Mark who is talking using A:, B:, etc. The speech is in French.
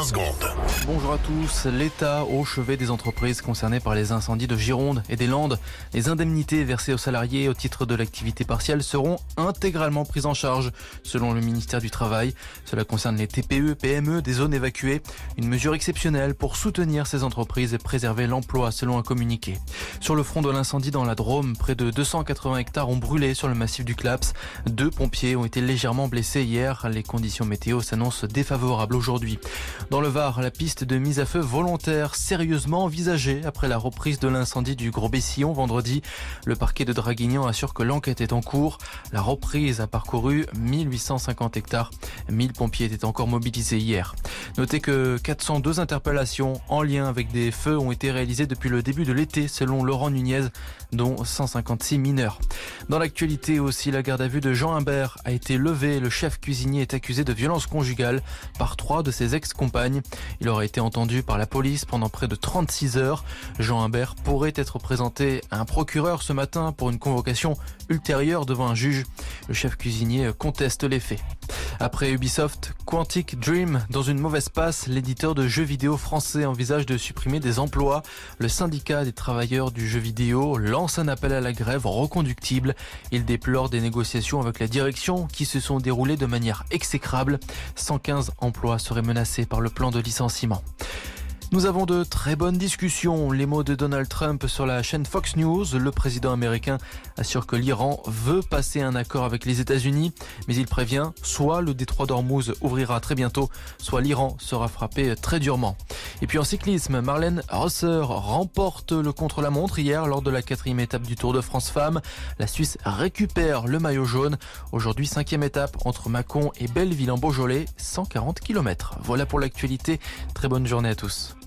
A: 20 secondes.
B: Bonjour à tous. L'État au chevet des entreprises concernées par les incendies de Gironde et des Landes. Les indemnités versées aux salariés au titre de l'activité partielle seront intégralement prises en charge, selon le ministère du Travail. Cela concerne les TPE, PME des zones évacuées. Une mesure exceptionnelle pour soutenir ces entreprises et préserver l'emploi, selon un communiqué. Sur le front de l'incendie dans la Drôme, près de 280 hectares ont brûlé sur le massif du Claps. 2 pompiers ont été légèrement blessés hier. Les conditions météo s'annoncent défavorables aujourd'hui. Dans le Var, la piste de mise à feu volontaire sérieusement envisagée après la reprise de l'incendie du Gros-Bessillon vendredi. Le parquet de Draguignan assure que l'enquête est en cours. La reprise a parcouru 1850 hectares. 1000 pompiers étaient encore mobilisés hier. Notez que 402 interpellations en lien avec des feux ont été réalisées depuis le début de l'été, selon Laurent Nunez, dont 156 mineurs. Dans l'actualité aussi, la garde à vue de Jean Imbert a été levée. Le chef cuisinier est accusé de violence conjugale par 3 de ses ex-compagnes. Il aurait été entendu par la police pendant près de 36 heures. Jean Imbert pourrait être présenté à un procureur ce matin pour une convocation ultérieure devant un juge. Le chef cuisinier conteste les faits. Après Ubisoft, Quantic Dream, dans une mauvaise passe, l'éditeur de jeux vidéo français envisage de supprimer des emplois. Le syndicat des travailleurs du jeu vidéo lance un appel à la grève reconductible. Il déplore des négociations avec la direction qui se sont déroulées de manière exécrable. 115 emplois seraient menacés par le plan de licenciement. Nous avons de très bonnes discussions. Les mots de Donald Trump sur la chaîne Fox News. Le président américain assure que l'Iran veut passer un accord avec les États-Unis, mais il prévient soit le détroit d'Ormuz ouvrira très bientôt, soit l'Iran sera frappé très durement. Et puis en cyclisme, Marlène Rosser remporte le contre-la-montre hier lors de la 4e étape du Tour de France Femmes. La Suisse récupère le maillot jaune. Aujourd'hui, 5e étape entre Mâcon et Belleville en Beaujolais, 140 km. Voilà pour l'actualité. Très bonne journée à tous.